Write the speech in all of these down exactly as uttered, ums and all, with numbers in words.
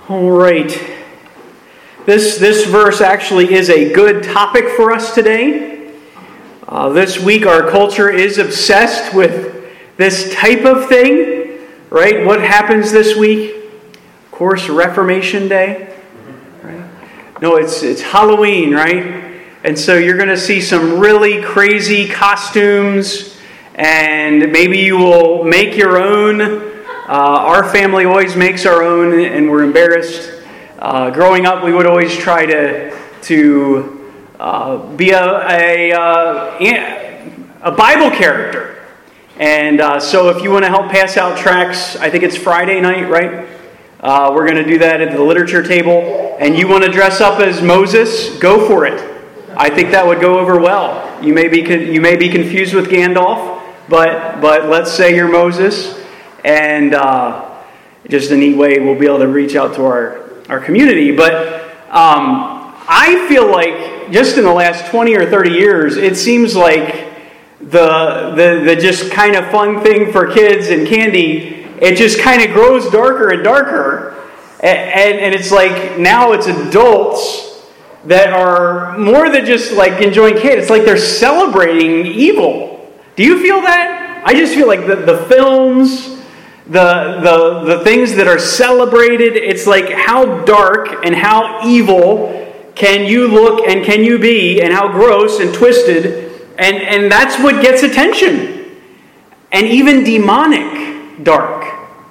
All right. This, this verse actually is a good topic for us today. Uh, this week our culture is obsessed with this type of thing, right? What happens this week? Of course, Reformation Day. Right? No, it's it's Halloween, right? And so you're going to see some really crazy costumes, and maybe you will make your own. Uh, our family always makes our own, and we're embarrassed. Uh, growing up, we would always try to to uh, be a a, uh, a Bible character. And uh, so if you want to help pass out tracts, I think it's Friday night, right? Uh, we're going to do that at the literature table. And you want to dress up as Moses, go for it. I think that would go over well. You may be you may be confused with Gandalf, but but let's say you're Moses. And uh, just a neat way we'll be able to reach out to our, our community. But um, I feel like just in the last twenty or thirty years, it seems like the, the, the just kind of fun thing for kids and candy, it just kind of grows darker and darker. And, and, and it's like now it's adults that are more than just like enjoying candy. It's like they're celebrating evil. Do you feel that? I just feel like the, the films... The, the the things that are celebrated, it's like how dark and how evil can you look and can you be, and how gross and twisted, and, and that's what gets attention. And even demonic dark.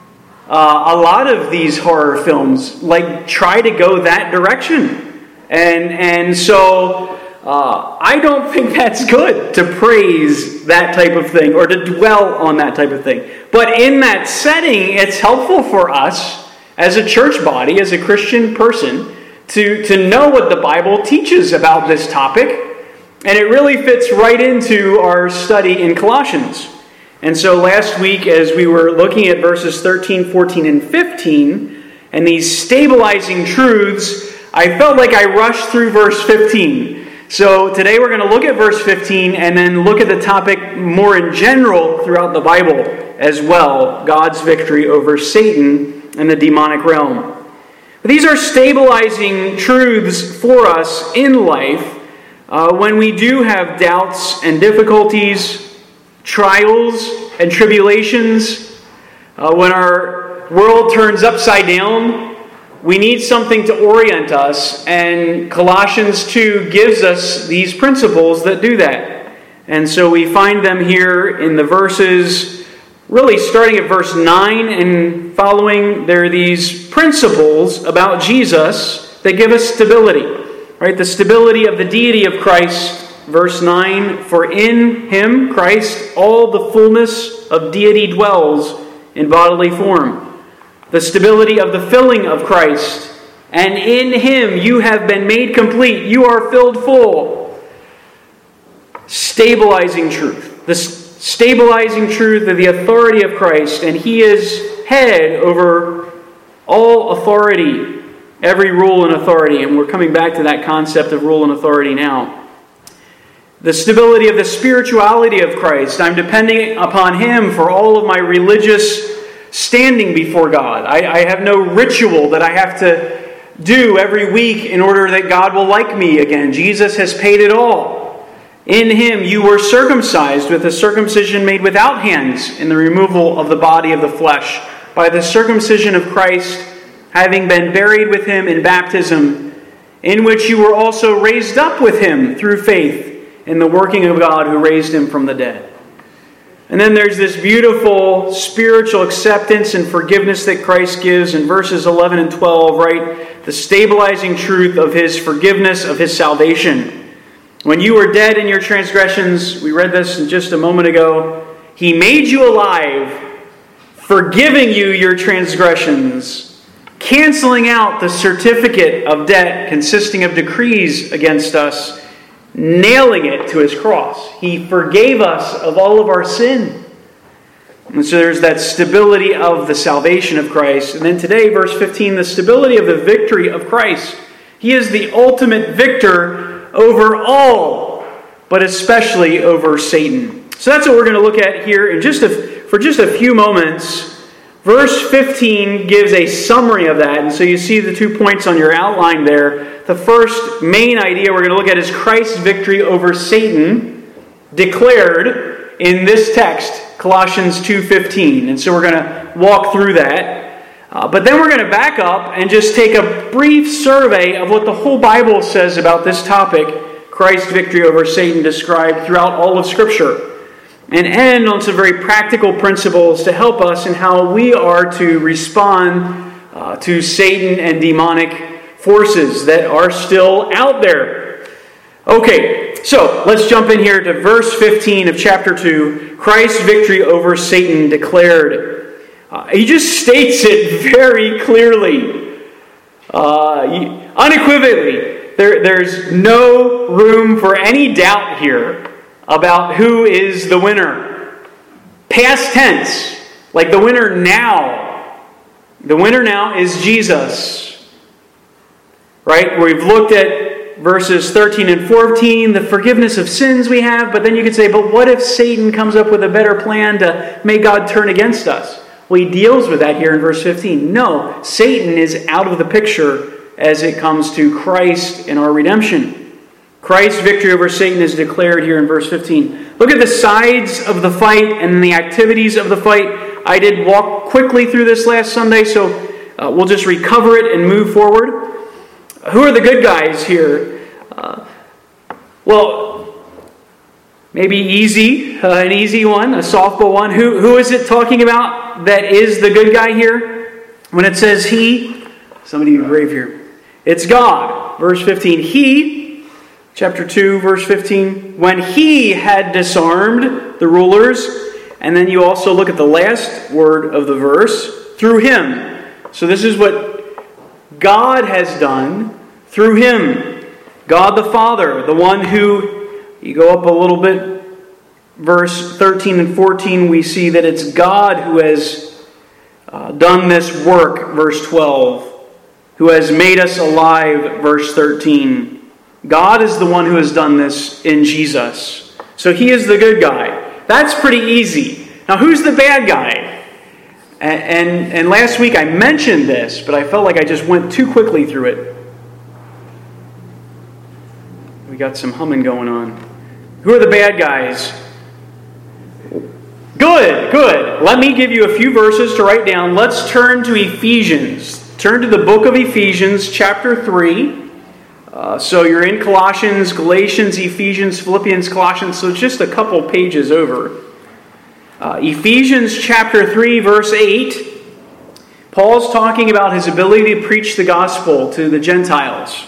Uh, a lot of these horror films like try to go that direction. And, and so uh, I don't think that's good to praise that type of thing or to dwell on that type of thing. But in that setting, it's helpful for us as a church body, as a Christian person, to, to know what the Bible teaches about this topic. And it really fits right into our study in Colossians. And so last week, as we were looking at verses thirteen, fourteen, and fifteen, and these stabilizing truths, I felt like I rushed through verse fifteen. So today we're going to look at verse fifteen and then look at the topic more in general throughout the Bible as well, God's victory over Satan and the demonic realm. But these are stabilizing truths for us in life uh, when we do have doubts and difficulties, trials and tribulations, uh, when our world turns upside down. We need something to orient us, and Colossians two gives us these principles that do that. And so we find them here in the verses, really starting at verse nine and following. There are these principles about Jesus that give us stability. Right? The stability of the deity of Christ, verse nine, for in him, Christ, all the fullness of deity dwells in bodily form. The stability of the filling of Christ. And in him you have been made complete. You are filled full. Stabilizing truth. The stabilizing truth of the authority of Christ. And he is head over all authority. Every rule and authority. And we're coming back to that concept of rule and authority now. The stability of the spirituality of Christ. I'm depending upon him for all of my religious standing before God. I, I have no ritual that I have to do every week in order that God will like me again. Jesus has paid it all. In him you were circumcised with a circumcision made without hands in the removal of the body of the flesh, by the circumcision of Christ, having been buried with him in baptism, in which you were also raised up with him through faith in the working of God who raised him from the dead. And then there's this beautiful spiritual acceptance and forgiveness that Christ gives in verses eleven and twelve, right? The stabilizing truth of his forgiveness, of his salvation. When you were dead in your transgressions, we read this just a moment ago, he made you alive, forgiving you your transgressions, canceling out the certificate of debt consisting of decrees against us, nailing it to his cross. He forgave us of all of our sin. And so there's that stability of the salvation of Christ. And then today, verse fifteen, the stability of the victory of Christ. He is the ultimate victor over all, but especially over Satan. So that's what we're going to look at here in just a, for just a few moments. Verse fifteen gives a summary of that, and so you see the two points on your outline there. The first main idea we're going to look at is Christ's victory over Satan declared in this text, Colossians two fifteen. And so we're going to walk through that. Uh, but then we're going to back up and just take a brief survey of what the whole Bible says about this topic, Christ's victory over Satan, described throughout all of Scripture. And end on some very practical principles to help us in how we are to respond uh, to Satan and demonic forces that are still out there. Okay, so let's jump in here to verse fifteen of chapter two, Christ's victory over Satan declared. Uh, he just states it very clearly, uh, unequivocally. There, there's no room for any doubt here about who is the winner. Past tense, like the winner now. The winner now is Jesus. Right? We've looked at verses thirteen and fourteen, the forgiveness of sins we have, but then you could say, but what if Satan comes up with a better plan to make God turn against us? Well, he deals with that here in verse fifteen. No, Satan is out of the picture as it comes to Christ and our redemption. Christ's victory over Satan is declared here in verse fifteen. Look at the sides of the fight and the activities of the fight. I did walk quickly through this last Sunday, so uh, we'll just recover it and move forward. Who are the good guys here? Uh, well, maybe easy, uh, an easy one, a softball one. Who, who is it talking about that is the good guy here? When it says he, somebody be brave here. It's God. Verse fifteen, he... Chapter two, verse fifteen, when he had disarmed the rulers, and then you also look at the last word of the verse, through him. So this is what God has done through him. God the Father, the one who, you go up a little bit, verse thirteen and fourteen, we see that it's God who has uh, done this work, verse twelve, who has made us alive, verse thirteen. God is the one who has done this in Jesus. So he is the good guy. That's pretty easy. Now who's the bad guy? And, and, and last week I mentioned this, but I felt like I just went too quickly through it. We got some humming going on. Who are the bad guys? Good, good. Let me give you a few verses to write down. Let's turn to Ephesians. Turn to the book of Ephesians, chapter three. Uh, so you're in Colossians, Galatians, Ephesians, Philippians, Colossians, so it's just a couple pages over. Uh, Ephesians chapter three, verse eight, Paul's talking about his ability to preach the gospel to the Gentiles.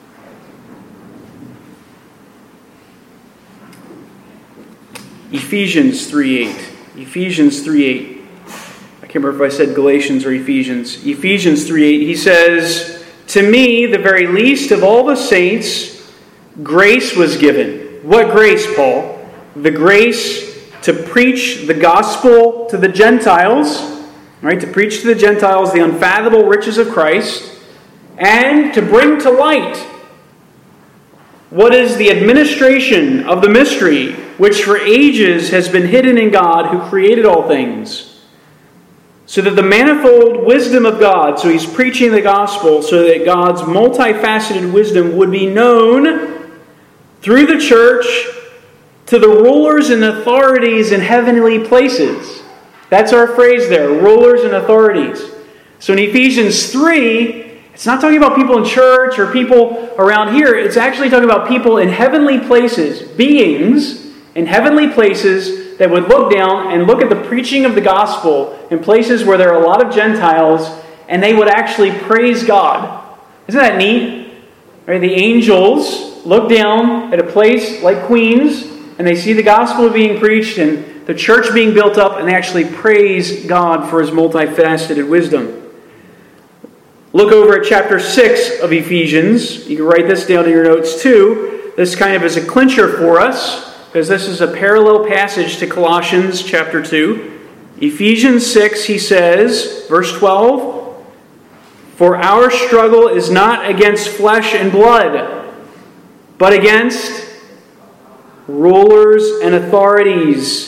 Ephesians three eight. Ephesians three eight. I can't remember if I said Galatians or Ephesians. Ephesians three eight, he says, to me, the very least of all the saints, grace was given. What grace, Paul? The grace to preach the gospel to the Gentiles, right? To preach to the Gentiles the unfathomable riches of Christ, and to bring to light what is the administration of the mystery, which for ages has been hidden in God who created all things. So that the manifold wisdom of God, so he's preaching the gospel, so that God's multifaceted wisdom would be known through the church to the rulers and authorities in heavenly places. That's our phrase there, rulers and authorities. So in Ephesians three, it's not talking about people in church or people around here. It's actually talking about people in heavenly places, beings in heavenly places that would look down and look at the preaching of the gospel in places where there are a lot of Gentiles, and they would actually praise God. Isn't that neat? Right? The angels look down at a place like Queens, and they see the gospel being preached and the church being built up, and they actually praise God for his multifaceted wisdom. Look over at chapter six of Ephesians. You can write this down in your notes too. This kind of is a clincher for us, because this is a parallel passage to Colossians chapter two. Ephesians six, he says, verse twelve, for our struggle is not against flesh and blood, but against rulers and authorities,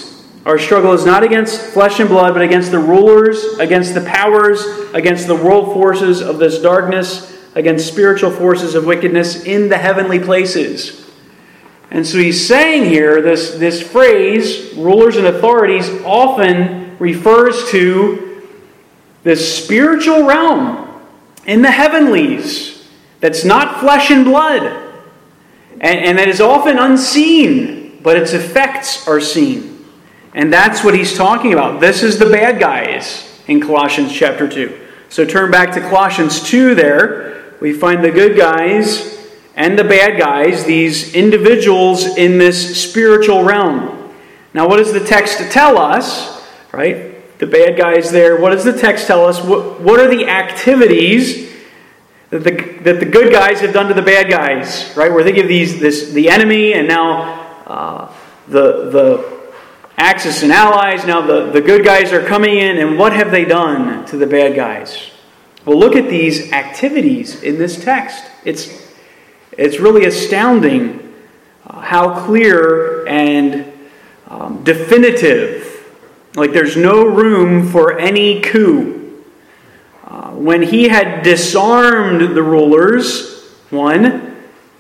Our struggle is not against flesh and blood, but against the rulers, against the powers, against the world forces of this darkness, against spiritual forces of wickedness in the heavenly places. And so he's saying here, this, this phrase, rulers and authorities, often refers to this spiritual realm in the heavenlies that's not flesh and blood, and, and that is often unseen, but its effects are seen. And that's what he's talking about. This is the bad guys in Colossians chapter two. So turn back to Colossians two there. We find the good guys and the bad guys, these individuals in this spiritual realm. Now, what does the text tell us? Right? The bad guys there. What does the text tell us? What, what are the activities that the, that the good guys have done to the bad guys? Right? We're thinking of these, this, the enemy, and now uh, the the Axis and allies. Now the, the good guys are coming in, and what have they done to the bad guys? Well, look at these activities in this text. It's It's really astounding uh, how clear and um, definitive. Like there's no room for any coup. Uh, when he had disarmed the rulers, one,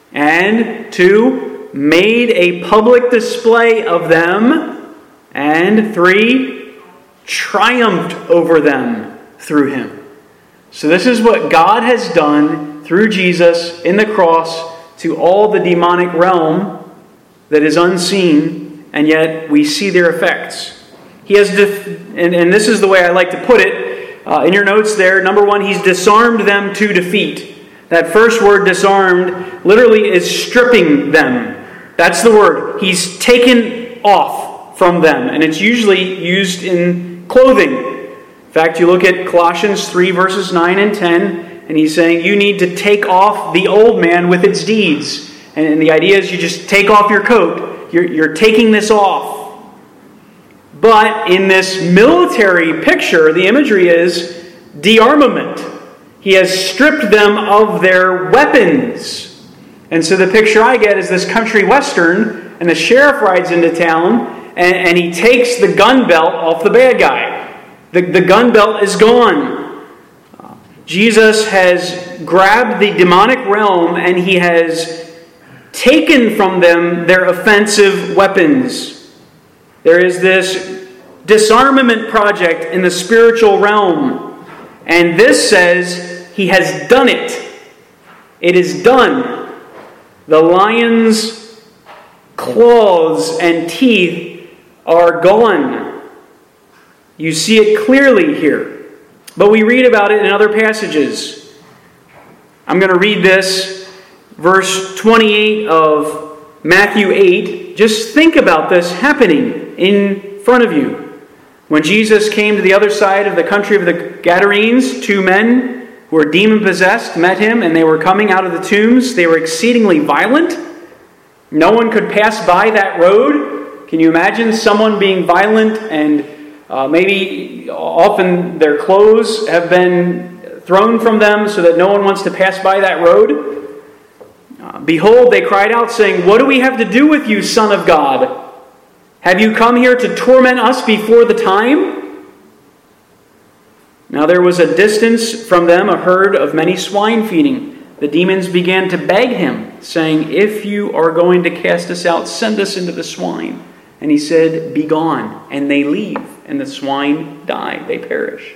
and two, made a public display of them, and three, triumphed over them through him. So this is what God has done through Jesus in the cross to all the demonic realm that is unseen, and yet we see their effects. He has, def- and, and this is the way I like to put it, uh, in your notes there, number one, he's disarmed them to defeat. That first word, disarmed, literally is stripping them. That's the word. He's taken off from them, and it's usually used in clothing. In fact, you look at Colossians three, verses nine and ten, and he's saying you need to take off the old man with its deeds. And the idea is you just take off your coat. You're, you're taking this off. But in this military picture, the imagery is de-armament. He has stripped them of their weapons. And so the picture I get is this country western, and the sheriff rides into town, and, and he takes the gun belt off the bad guy. The, the gun belt is gone. Uh, Jesus has grabbed the demonic realm, and he has taken from them their offensive weapons. There is this disarmament project in the spiritual realm. And this says he has done it. It is done. The lion's claws and teeth are gone. You see it clearly here. But we read about it in other passages. I'm going to read this, verse twenty-eight of Matthew eight. Just think about this happening in front of you. When Jesus came to the other side of the country of the Gadarenes, two men who were demon-possessed met him, and they were coming out of the tombs. They were exceedingly violent. No one could pass by that road. Can you imagine someone being violent, and uh, maybe often their clothes have been thrown from them so that no one wants to pass by that road? Uh, Behold, they cried out, saying, "What do we have to do with you, Son of God? Have you come here to torment us before the time?" Now there was a distance from them a herd of many swine feeding. The demons began to beg him, saying, "If you are going to cast us out, send us into the swine." And he said, "Be gone." And they leave, and the swine die. They perish.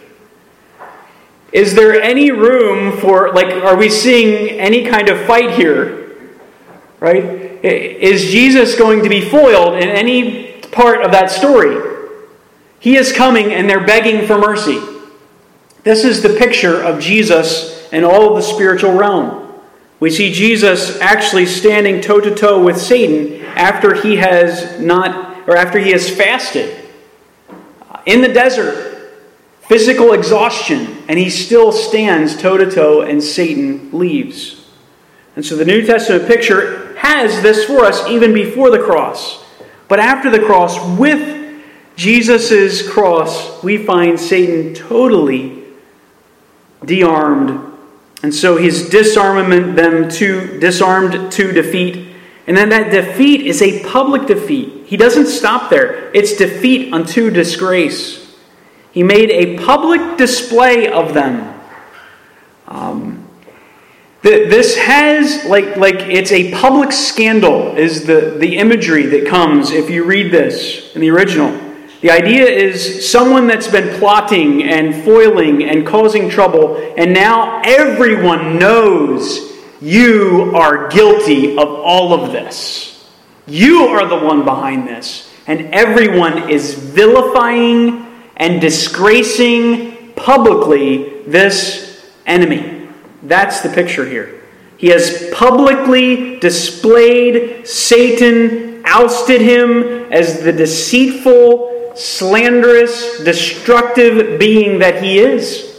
Is there any room for, like, are we seeing any kind of fight here? Right? Is Jesus going to be foiled in any part of that story? He is coming, and they're begging for mercy. This is the picture of Jesus and all of the spiritual realm. We see Jesus actually standing toe-to-toe with Satan after he has not, or after he has fasted in the desert, physical exhaustion, and he still stands toe-to-toe, and Satan leaves. And so the New Testament picture has this for us even before the cross. But after the cross, with Jesus' cross, we find Satan totally de-armed. And so he's disarmament them to disarmed to defeat. And then that defeat is a public defeat. He doesn't stop there. It's defeat unto disgrace. He made a public display of them. Um, th- this has, like, like it's a public scandal is the, the imagery that comes if you read this in the original. The idea is someone that's been plotting and foiling and causing trouble, and now everyone knows you are guilty of all of this. You are the one behind this. And everyone is vilifying and disgracing publicly this enemy. That's the picture here. He has publicly displayed Satan, ousted him as the deceitful, slanderous, destructive being that he is.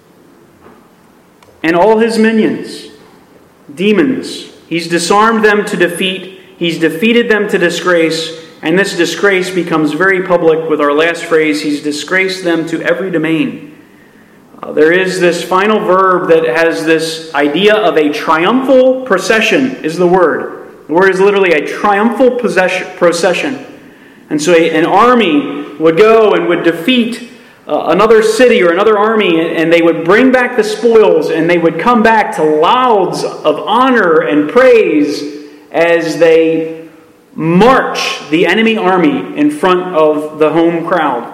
And all his minions. Demons. He's disarmed them to defeat. He's defeated them to disgrace. And this disgrace becomes very public with our last phrase, he's disgraced them to every domain. Uh, there is this final verb that has this idea of a triumphal procession is the word. The word is literally a triumphal procession. And so a, an army would go and would defeat Uh, another city or another army, and they would bring back the spoils, and they would come back to louds of honor and praise as they march the enemy army in front of the home crowd.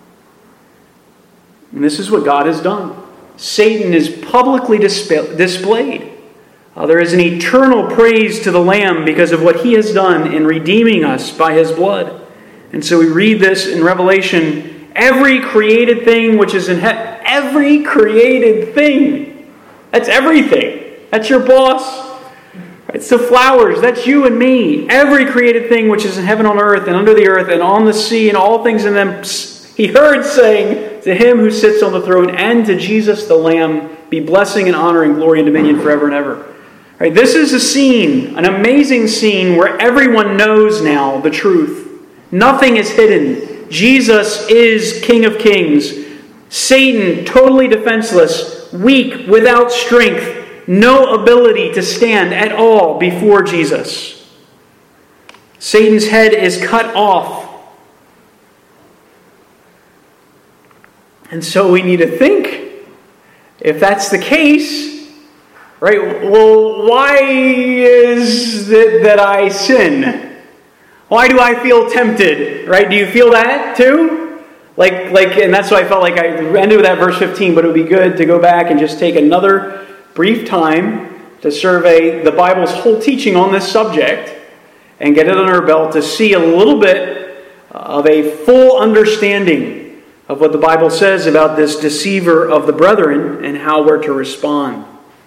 And this is what God has done. Satan is publicly disp- displayed. Uh, there is an eternal praise to the Lamb because of what he has done in redeeming us by his blood. And so we read this in Revelation. Every created thing which is in heaven, every created thing. That's everything. That's your boss. It's the flowers. That's you and me. Every created thing which is in heaven, on earth, and under the earth, and on the sea, and all things in them. He heard saying to him who sits on the throne and to Jesus the Lamb, be blessing and honor and glory and dominion forever and ever. Right, this is a scene, an amazing scene where everyone knows now the truth. Nothing is hidden. Jesus is King of Kings. Satan, totally defenseless, weak, without strength, no ability to stand at all before Jesus. Satan's head is cut off. And so we need to think, if that's the case, right, well, why is it that I sin? Why do I feel tempted? Right? Do you feel that too? Like, like, and that's why I felt like I ended with that verse fifteen, but it would be good to go back and just take another brief time to survey the Bible's whole teaching on this subject and get it under our belt to see a little bit of a full understanding of what the Bible says about this deceiver of the brethren and how we're to respond.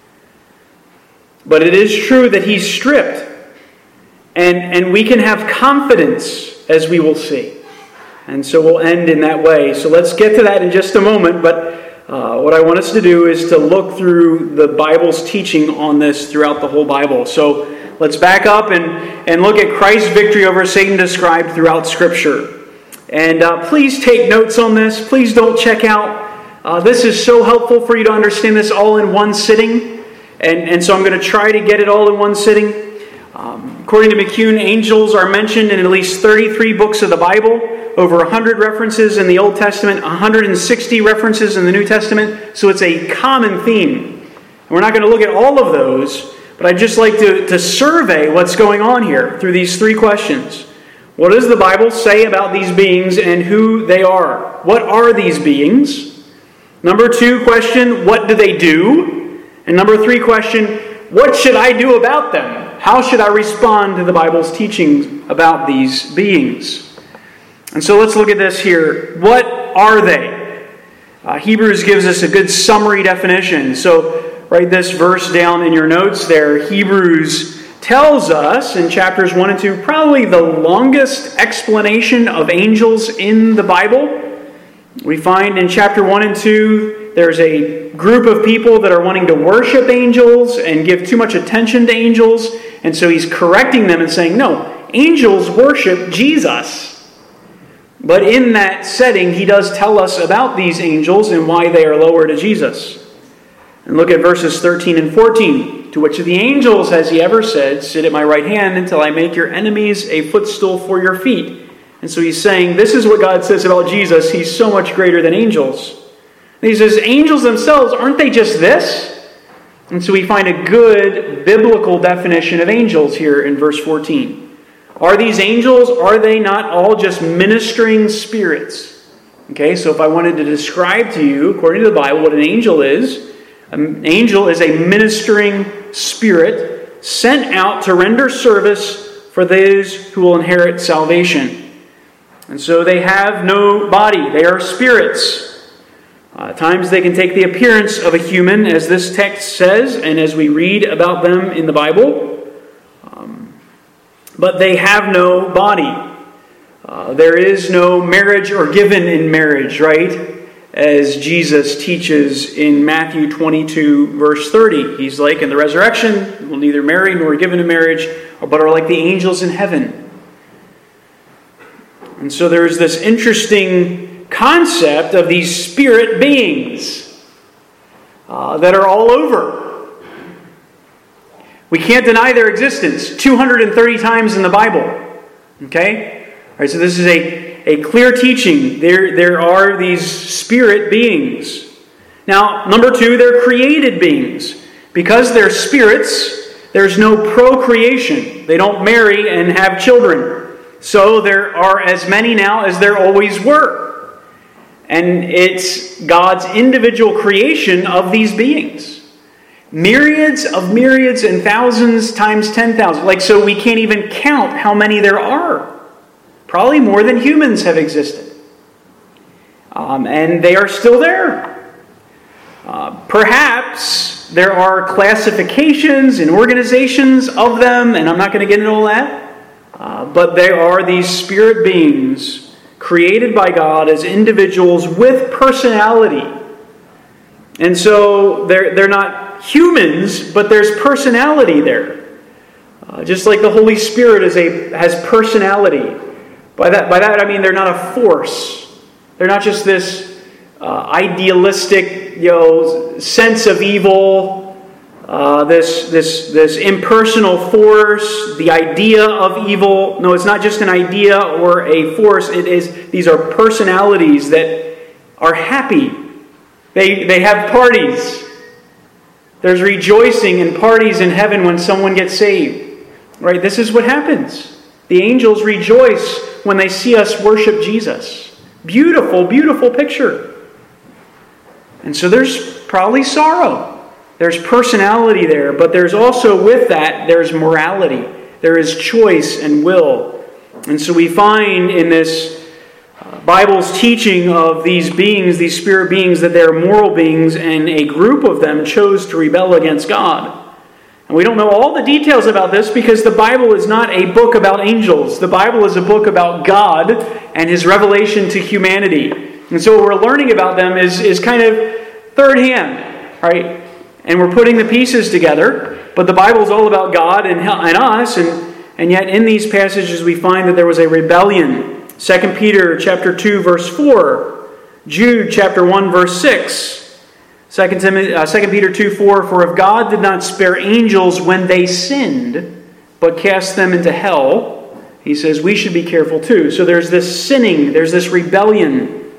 But it is true that he's stripped. And, and we can have confidence, as we will see. And so we'll end in that way. So let's get to that in just a moment. But uh, what I want us to do is to look through the Bible's teaching on this throughout the whole Bible. So let's back up and, and look at Christ's victory over Satan described throughout Scripture. And uh, please take notes on this. Please don't check out. Uh, this is so helpful for you to understand this all in one sitting. And, and so I'm going to try to get it all in one sitting. Um, according to McCune, angels are mentioned in at least thirty-three books of the Bible, over one hundred references in the Old Testament, one hundred sixty references in the New Testament, so it's a common theme. And we're not going to look at all of those, but I'd just like to, to survey what's going on here through these three questions. What does the Bible say about these beings and who they are? What are these beings? Number two question, what do they do? And number three question, what should I do about them? How should I respond to the Bible's teachings about these beings? And so let's look at this here. What are they? Uh, Hebrews gives us a good summary definition. So write this verse down in your notes there. Hebrews tells us in chapters one and two, probably the longest explanation of angels in the Bible. We find in chapter one and two, there's a group of people that are wanting to worship angels and give too much attention to angels. And so he's correcting them and saying, no, angels worship Jesus. But in that setting, he does tell us about these angels and why they are lower to Jesus. And look at verses thirteen and fourteen. me? To which of the angels has he ever said, sit at my right hand until I make your enemies a footstool for your feet? And so he's saying, this is what God says about Jesus. He's so much greater than angels. And he says, angels themselves, aren't they just this? And so we find a good biblical definition of angels here in verse fourteen. Are these angels, are they not all just ministering spirits? Okay, so if I wanted to describe to you, according to the Bible, what an angel is, an angel is a ministering spirit sent out to render service for those who will inherit salvation. And so they have no body. They are spirits. Uh, at times they can take the appearance of a human, as this text says, and as we read about them in the Bible. Um, but they have no body. Uh, there is no marriage or given in marriage, right? As Jesus teaches in Matthew twenty-two, verse thirty. He's like, in the resurrection, will neither marry nor given in marriage, but are like the angels in heaven. And so there's this interesting concept of these spirit beings uh, that are all over. We can't deny their existence. two hundred thirty times in the Bible. Okay? All right, so this is a, a clear teaching. There, there are these spirit beings. Now, number two, they're created beings. Because they're spirits, there's no procreation. They don't marry and have children. So there are as many now as there always were. And it's God's individual creation of these beings. Myriads of myriads and thousands times ten thousand. Like, so we can't even count how many there are. Probably more than humans have existed. Um, and they are still there. Uh, perhaps there are classifications and organizations of them, and I'm not going to get into all that. Uh, but there are these spirit beings created by God as individuals with personality. And so they're, they're not humans, but there's personality there. Uh, just like the Holy Spirit is a has personality. By that, by that I mean they're not a force. They're not just this uh, idealistic, you know, sense of evil, uh, this, this, this impersonal force, the idea of evil. No, it's not just an idea or a force. It is, these are personalities that are happy. They, they have parties. There's rejoicing and parties in heaven when someone gets saved. Right? This is what happens. The angels rejoice when they see us worship Jesus. Beautiful, beautiful picture. And so there's probably sorrow. There's personality there, but there's also with that, there's morality. There is choice and will. And so we find in this uh, Bible's teaching of these beings, these spirit beings, that they're moral beings, and a group of them chose to rebel against God. And we don't know all the details about this because the Bible is not a book about angels. The Bible is a book about God and His revelation to humanity. And so what we're learning about them is, is kind of third hand, right? And we're putting the pieces together, but the Bible is all about God and, and us, and, and yet in these passages we find that there was a rebellion. Second Peter chapter two, verse four. Jude chapter one, verse six. Second Peter two, four. For if God did not spare angels when they sinned, but cast them into hell, he says we should be careful too. So there's this sinning, there's this rebellion.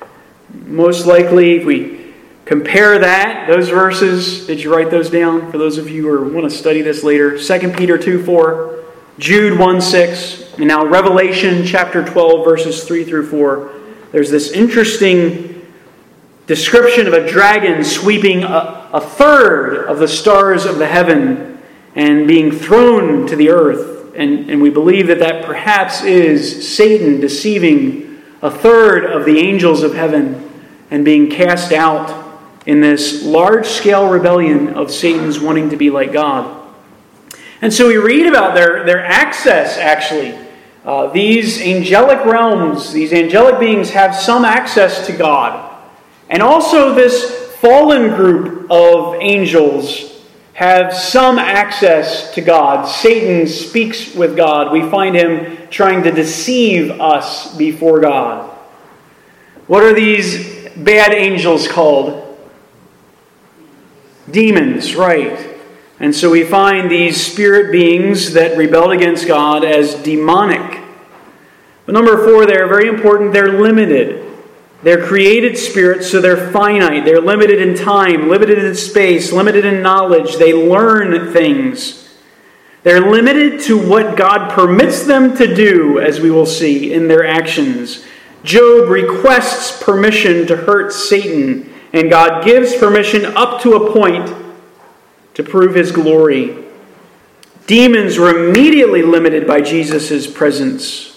Most likely, if we compare that, those verses, did you write those down for those of you who want to study this later? Second Peter two, four, Jude one, six, and now Revelation chapter twelve, verses three through four. There's this interesting description of a dragon sweeping a, a third of the stars of the heaven and being thrown to the earth. And, and we believe that that perhaps is Satan deceiving a third of the angels of heaven and being cast out in this large-scale rebellion of Satan's wanting to be like God. And so we read about their, their access, actually. Uh, these angelic realms, these angelic beings have some access to God. And also this fallen group of angels have some access to God. Satan speaks with God. We find him trying to deceive us before God. What are these bad angels called? Demons, right. And so we find these spirit beings that rebelled against God as demonic. But number four, they're very important, they're limited. They're created spirits, so they're finite. They're limited in time, limited in space, limited in knowledge. They learn things. They're limited to what God permits them to do, as we will see in their actions. Job requests permission to hurt Satan, and God gives permission up to a point to prove his glory. Demons were immediately limited by Jesus' presence.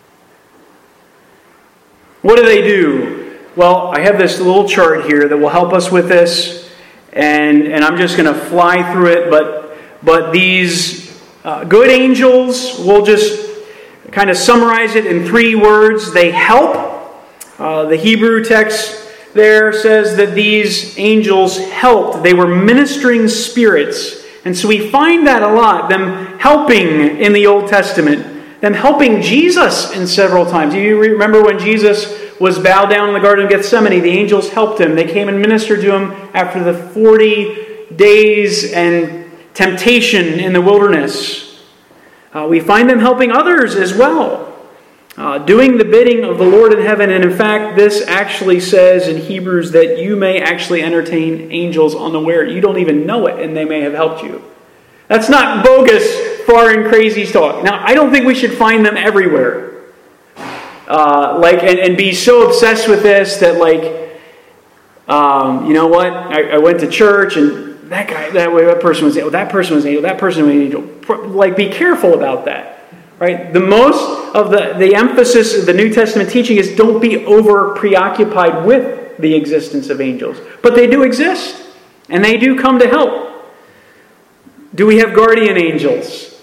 What do they do? Well, I have this little chart here that will help us with this, and, and I'm just going to fly through it, but, but these uh, good angels, we'll just kind of summarize it in three words. They help. Uh, the Hebrew text there says that these angels helped. They were ministering spirits. And so we find that a lot, them helping in the Old Testament. Them helping Jesus in several times. Do you remember when Jesus was bowed down in the Garden of Gethsemane? The angels helped him. They came and ministered to him after the forty days and temptation in the wilderness. Uh, we find them helping others as well. Uh, doing the bidding of the Lord in heaven. And in fact, this actually says in Hebrews that you may actually entertain angels unaware. You don't even know it, and they may have helped you. That's not bogus, far and crazy talk. Now, I don't think we should find them everywhere. Uh, like, and, and be so obsessed with this that, like, um, you know what? I, I went to church and that guy, that way, that person was angel, that person was angel, that person was angel. Like, be careful about that, right? The most of the the emphasis of the New Testament teaching is don't be over preoccupied with the existence of angels, but they do exist, and they do come to help. Do we have guardian angels?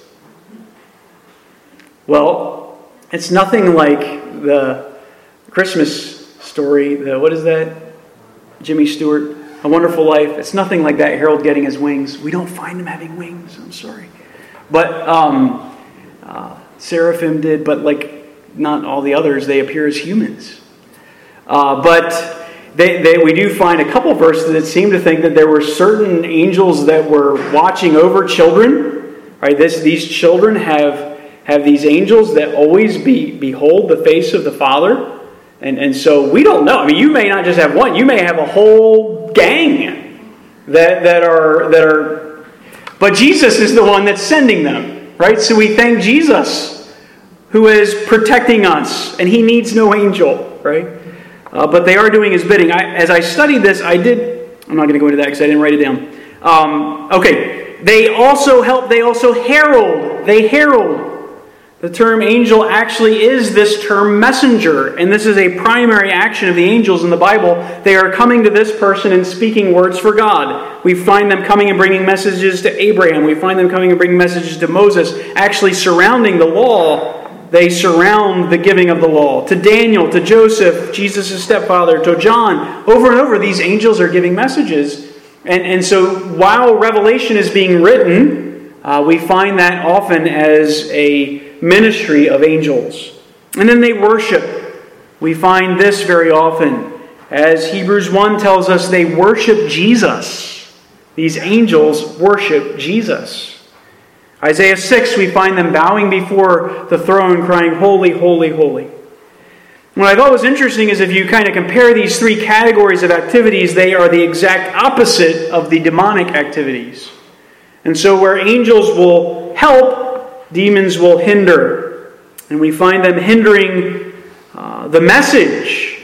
Well, it's nothing like the Christmas story, the, what is that? Jimmy Stewart, A Wonderful Life. It's nothing like that, Harold getting his wings. We don't find him having wings, I'm sorry. But um, uh, Seraphim did, but like not all the others, they appear as humans. Uh, but they, they, we do find a couple verses that seem to think that there were certain angels that were watching over children. Right? This, these children have have these angels that always be behold the face of the Father. And, and so we don't know. I mean, you may not just have one. You may have a whole gang that, that are that are. But Jesus is the one that's sending them. Right? So we thank Jesus, who is protecting us. And he needs no angel. Right? Uh, but they are doing his bidding. I, as I studied this, I did... I'm not going to go into that because I didn't write it down. Um, okay. They also help. They also herald. They herald. The term angel actually is this term messenger. And this is a primary action of the angels in the Bible. They are coming to this person and speaking words for God. We find them coming and bringing messages to Abraham. We find them coming and bringing messages to Moses. Actually surrounding the law. They surround the giving of the law. To Daniel, to Joseph, Jesus' stepfather, to John. Over and over, these angels are giving messages. And, and so while Revelation is being written, uh, we find that often as a ministry of angels. And then they worship. We find this very often. As Hebrews one tells us, they worship Jesus. These angels worship Jesus. Isaiah six, we find them bowing before the throne, crying, "Holy, holy, holy." What I thought was interesting is if you kind of compare these three categories of activities, they are the exact opposite of the demonic activities. And so where angels will help, demons will hinder. And we find them hindering uh, the message.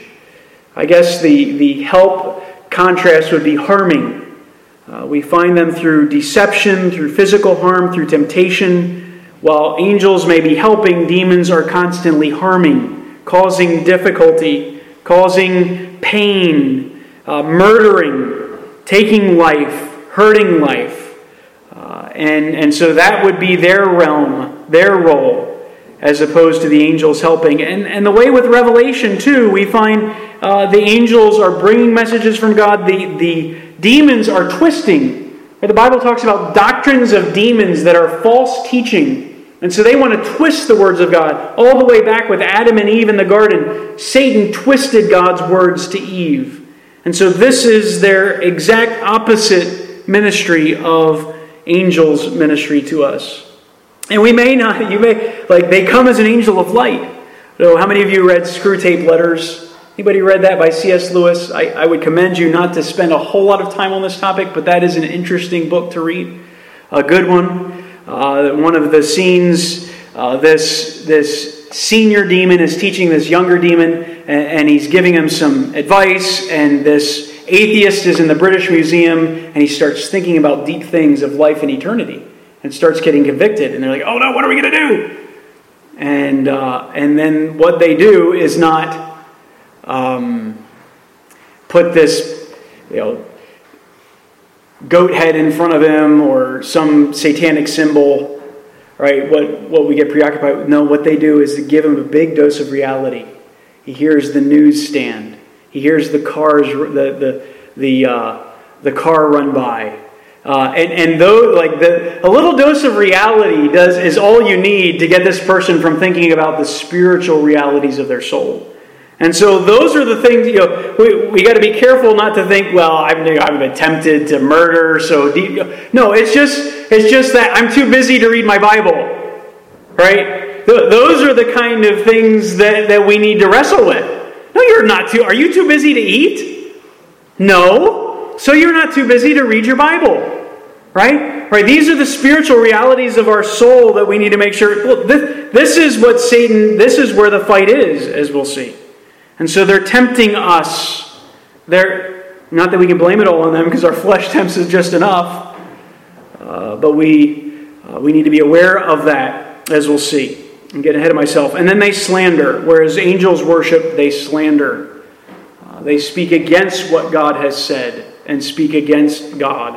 I guess the, the help contrast would be harming. Uh, we find them through deception, through physical harm, through temptation. While angels may be helping, demons are constantly harming, causing difficulty, causing pain, uh, murdering, taking life, hurting life. Uh, and, and so that would be their realm, their role, as opposed to the angels helping. And, and the way with Revelation, too, we find uh, the angels are bringing messages from God. The, the demons are twisting. The Bible talks about doctrines of demons that are false teaching. And so they want to twist the words of God. All the way back with Adam and Eve in the garden, Satan twisted God's words to Eve. And so this is their exact opposite ministry of angels' ministry to us. And we may not, you may, like, they come as an angel of light. So how many of you read Screwtape Letters? Anybody read that by C S Lewis? I, I would commend you not to spend a whole lot of time on this topic, but that is an interesting book to read. A good one. Uh, one of the scenes, uh, this, this senior demon is teaching this younger demon, and, and he's giving him some advice, and this atheist is in the British Museum, and he starts thinking about deep things of life and eternity, and starts getting convicted. And they're like, oh no, what are we going to do? And uh, and then what they do is not um, put this, you know, goat head in front of him or some satanic symbol, right? What what we get preoccupied with. No, what they do is to give him a big dose of reality. He hears the newsstand. He hears the cars, the the the uh, the car run by, uh, and and though like the a little dose of reality does is all you need to get this person from thinking about the spiritual realities of their soul. And so those are the things, you know, we we got to be careful not to think, well, I've I've been tempted to murder, so deep. No, it's just it's just that I'm too busy to read my Bible, right? Th- those are the kind of things that that we need to wrestle with. No, you're not too. Are you too busy to eat? No. So you're not too busy to read your Bible. Right? Right. These are the spiritual realities of our soul that we need to make sure. Well, this, this is what Satan, this is where the fight is, as we'll see. And so they're tempting us. They're, not that we can blame it all on them, because our flesh tempts us just enough. Uh, but we, uh, we need to be aware of that, as we'll see. I'm getting ahead of myself. And then they slander. Whereas angels worship, they slander. Uh, they speak against what God has said and speak against God.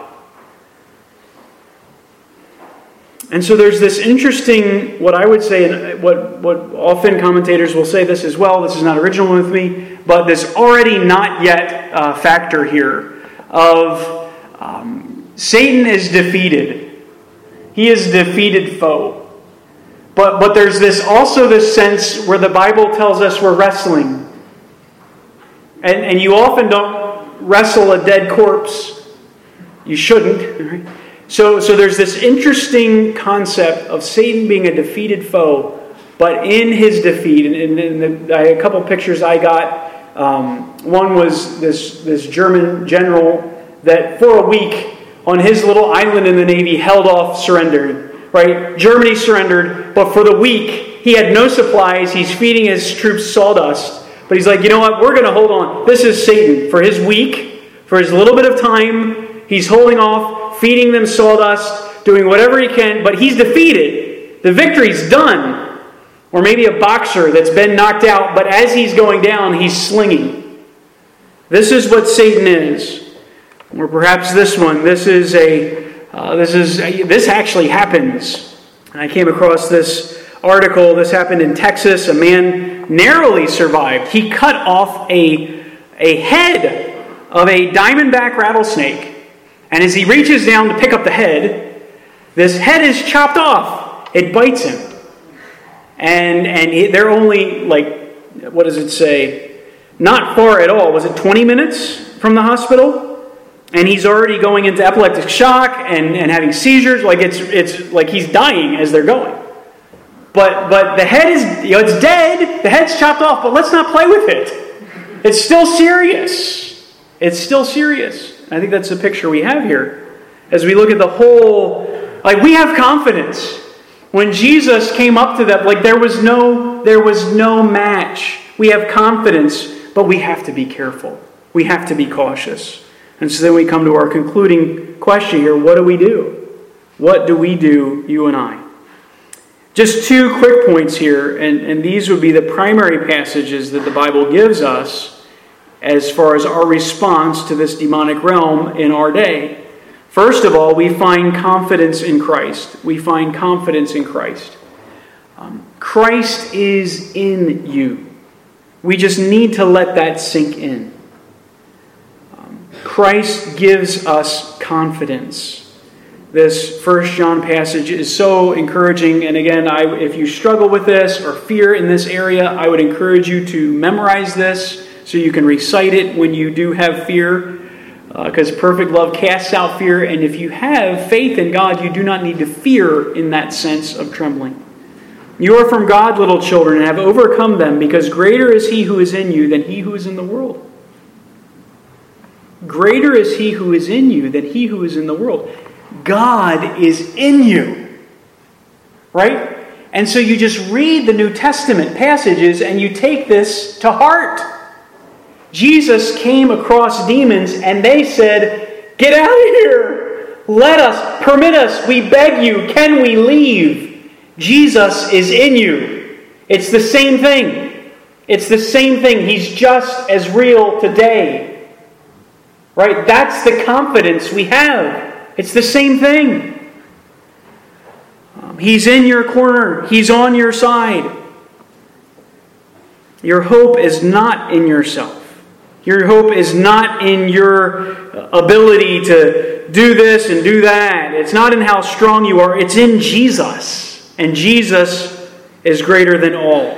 And so there's this interesting, what I would say, and what, what often commentators will say this as well, this is not original with me, but this already not yet uh, factor here of um, Satan is defeated. He is a defeated foe. But but there's this also this sense where the Bible tells us we're wrestling. And and you often don't wrestle a dead corpse. You shouldn't. Right? So so there's this interesting concept of Satan being a defeated foe, but in his defeat, and, and, and the, I had a couple pictures I got. Um, one was this this German general that for a week on his little island in the Navy held off, surrendered. Right? Germany surrendered, but for the week, he had no supplies. He's feeding his troops sawdust. But he's like, you know what? We're going to hold on. This is Satan. For his week, for his little bit of time, he's holding off, feeding them sawdust, doing whatever he can, but he's defeated. The victory's done. Or maybe a boxer that's been knocked out, but as he's going down, he's slinging. This is what Satan is. Or perhaps this one. This is a... Uh, this is this actually happens. And I came across this article. This happened in Texas. A man narrowly survived. He cut off a, a head of a diamondback rattlesnake. And as he reaches down to pick up the head, this head is chopped off. It bites him. And, and it, they're only, like, what does it say? Not far at all. Was it twenty minutes from the hospital? And he's already going into epileptic shock and, and having seizures. Like it's it's like he's dying as they're going. But but the head is, you know, it's dead. The head's chopped off, but let's not play with it. It's still serious. It's still serious. I think that's the picture we have here. As we look at the whole, like we have confidence. When Jesus came up to them, like there was no there was no match. We have confidence, but we have to be careful. We have to be cautious. And so then we come to our concluding question here. What do we do? What do we do, you and I? Just two quick points here, and, and these would be the primary passages that the Bible gives us as far as our response to this demonic realm in our day. First of all, we find confidence in Christ. We find confidence in Christ. Um, Christ is in you. We just need to let that sink in. Christ gives us confidence. This First John passage is so encouraging. And again, I, if you struggle with this or fear in this area, I would encourage you to memorize this so you can recite it when you do have fear. Because uh, perfect love casts out fear, and if you have faith in God, you do not need to fear in that sense of trembling. You are from God, little children, and have overcome them, because greater is He who is in you than he who is in the world. Greater is He who is in you than he who is in the world. God is in you. Right? And so you just read the New Testament passages and you take this to heart. Jesus came across demons and they said, "Get out of here! Let us, permit us, we beg you, can we leave?" Jesus is in you. It's the same thing. It's the same thing. He's just as real today. Right? That's the confidence we have. It's the same thing. Um, he's in your corner. He's on your side. Your hope is not in yourself. Your hope is not in your ability to do this and do that. It's not in how strong you are. It's in Jesus. And Jesus is greater than all.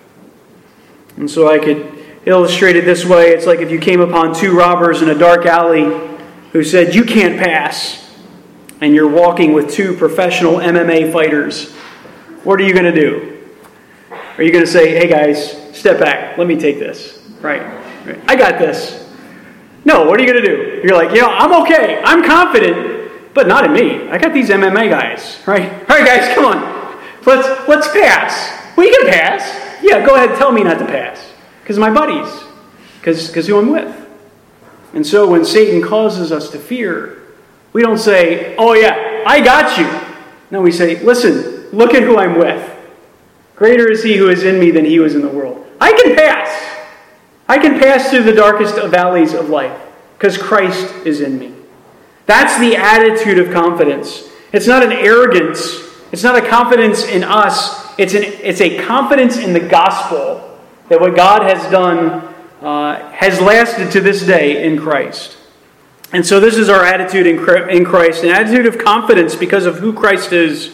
And so I could illustrate it this way. It's like if you came upon two robbers in a dark alley who said, "You can't pass," and you're walking with two professional M M A fighters. What are you going to do? Are you going to say, "Hey guys, step back. Let me take this." Right? right. I got this. No, what are you going to do? You're like, you know, I'm okay. I'm confident, but not in me. I got these M M A guys. Right? All right, guys, come on. Let's let's pass. Well, you can pass. Yeah, go ahead. Tell me not to pass. Because my buddies. Because because who I'm with. And so when Satan causes us to fear, we don't say, "Oh yeah, I got you." No, we say, "Listen, look at who I'm with. Greater is He who is in me than he who is in the world. I can pass. I can pass through the darkest of valleys of life because Christ is in me." That's the attitude of confidence. It's not an arrogance. It's not a confidence in us. It's an it's a confidence in the gospel that what God has done uh, has lasted to this day in Christ. And so this is our attitude in Christ, an attitude of confidence because of who Christ is.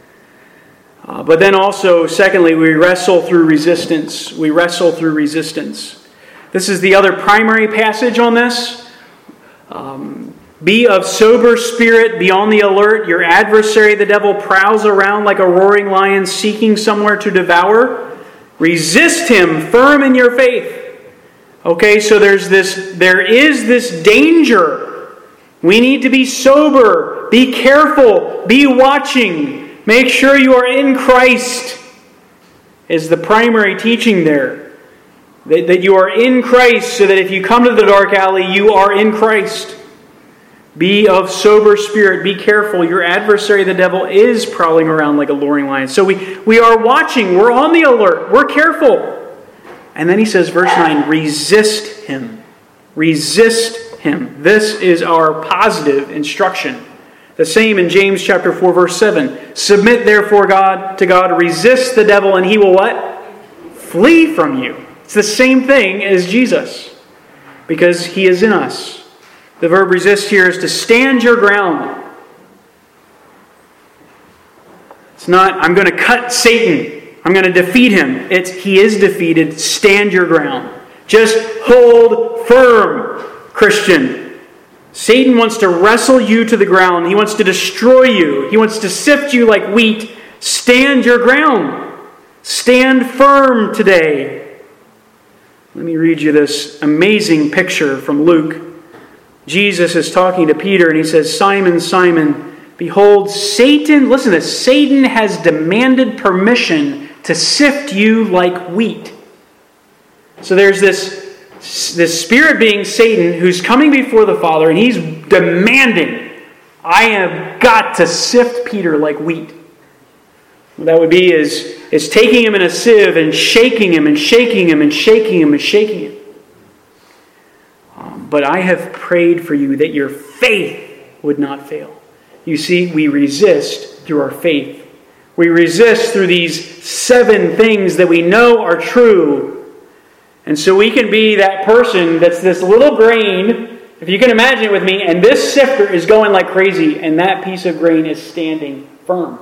Uh, but then also, secondly, we wrestle through resistance. We wrestle through resistance. This is the other primary passage on this. Um, Be of sober spirit, be on the alert. Your adversary, the devil, prowls around like a roaring lion seeking somewhere to devour. Resist him, firm in your faith. Okay, so there's this, there is this danger. We need to be sober, be careful, be watching. Make sure you are in Christ is the primary teaching there. That, that you are in Christ so that if you come to the dark alley, you are in Christ. Be of sober spirit. Be careful. Your adversary, the devil, is prowling around like a roaring lion. So we, we are watching. We're on the alert. We're careful. And then he says, verse nine, resist him. Resist him. This is our positive instruction. The same in James chapter four, verse seven. Submit therefore God to God. Resist the devil and he will what? Flee from you. It's the same thing as Jesus. Because he is in us. The verb resist here is to stand your ground. It's not, I'm going to cut Satan. I'm going to defeat him. It's, he is defeated. Stand your ground. Just hold firm, Christian. Satan wants to wrestle you to the ground. He wants to destroy you. He wants to sift you like wheat. Stand your ground. Stand firm today. Let me read you this amazing picture from Luke. Jesus is talking to Peter and he says, "Simon, Simon, behold, Satan," listen to this, "Satan has demanded permission to sift you like wheat." So there's this, this spirit being Satan who's coming before the Father and he's demanding, "I have got to sift Peter like wheat." What that would be is, is taking him in a sieve and shaking him and shaking him and shaking him and shaking him. But I have prayed for you that your faith would not fail. You see, we resist through our faith. We resist through these seven things that we know are true. And so we can be that person that's this little grain, if you can imagine it with me, and this sifter is going like crazy, and that piece of grain is standing firm.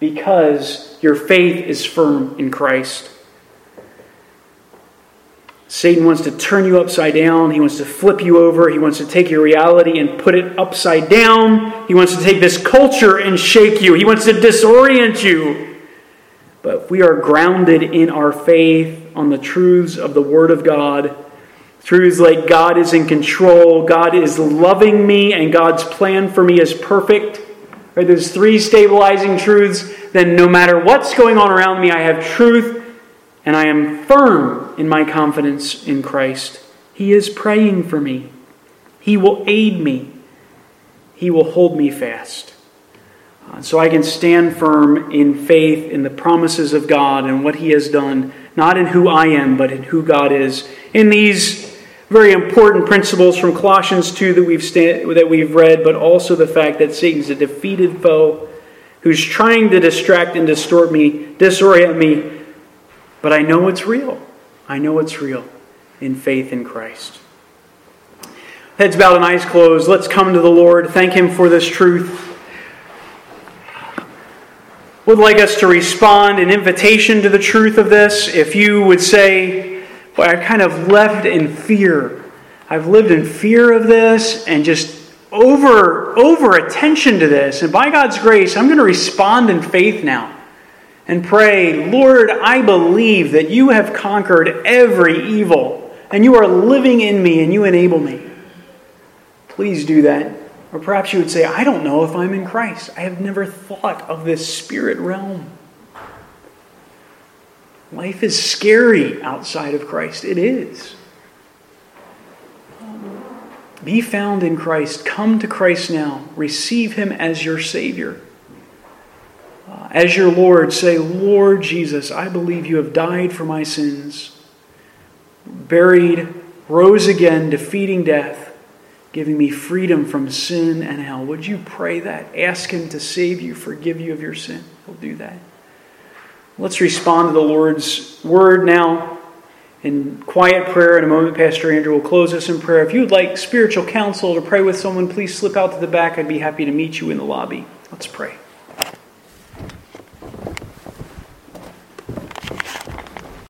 Because your faith is firm in Christ. Satan wants to turn you upside down. He wants to flip you over. He wants to take your reality and put it upside down. He wants to take this culture and shake you. He wants to disorient you. But if we are grounded in our faith on the truths of the Word of God, truths like God is in control, God is loving me, and God's plan for me is perfect, right? Those three stabilizing truths, then no matter what's going on around me, I have truth. And I am firm in my confidence in Christ. He is praying for me. He will aid me. He will hold me fast. Uh, so I can stand firm in faith in the promises of God and what He has done, not in who I am, but in who God is. In these very important principles from Colossians two that we've sta- that we've read, but also the fact that Satan's a defeated foe who's trying to distract and distort me, disorient me. But I know it's real. I know it's real in faith in Christ. Heads bowed and eyes closed. Let's come to the Lord. Thank Him for this truth. Would like us to respond in invitation to the truth of this. If you would say, well, I kind of lived in fear. I've lived in fear of this and just over, over attention to this. And by God's grace, I'm going to respond in faith now. And pray, Lord, I believe that you have conquered every evil and you are living in me and you enable me. Please do that. Or perhaps you would say, I don't know if I'm in Christ. I have never thought of this spirit realm. Life is scary outside of Christ. It is. Be found in Christ. Come to Christ now. Receive Him as your Savior. As your Lord, say, Lord Jesus, I believe you have died for my sins, buried, rose again, defeating death, giving me freedom from sin and hell. Would you pray that? Ask Him to save you, forgive you of your sin. He'll do that. Let's respond to the Lord's word now in quiet prayer. In a moment, Pastor Andrew will close us in prayer. If you would like spiritual counsel to pray with someone, please slip out to the back. I'd be happy to meet you in the lobby. Let's pray.